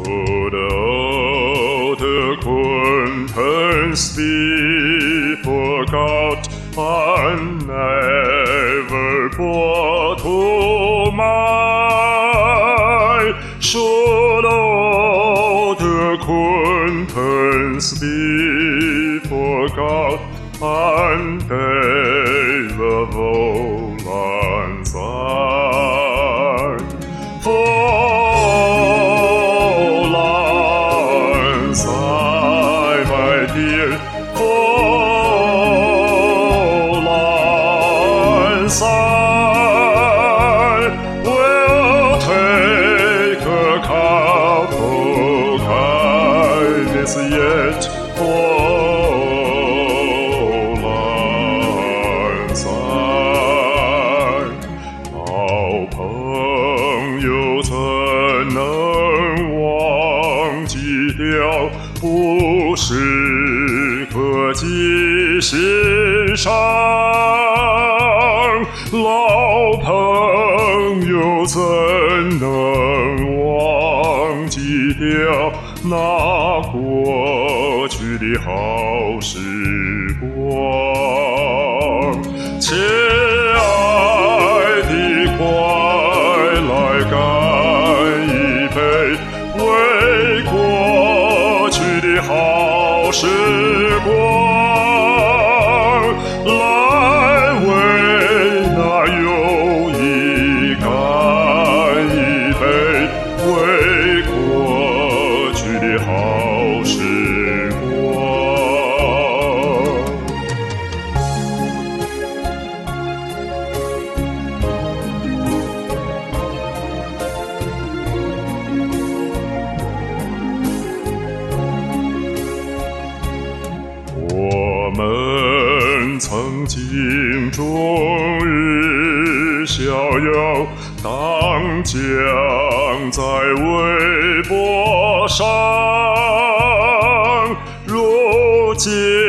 Good old acquaintance be forgot and never brought to mind. Should old acquaintance be forgot and days of old lang syne. For lang syne, my dear, for lang syne, we'll take a couple kindness yet for lang syne. 好朋友怎能忘记掉不时刻记心上？老朋友怎能忘记掉那过去的好时光？亲爱的，快来干一杯，为过去的好时光，来为那友谊干一杯，为过去的好时光。我们曾经终日逍遥，当将在微波上，如今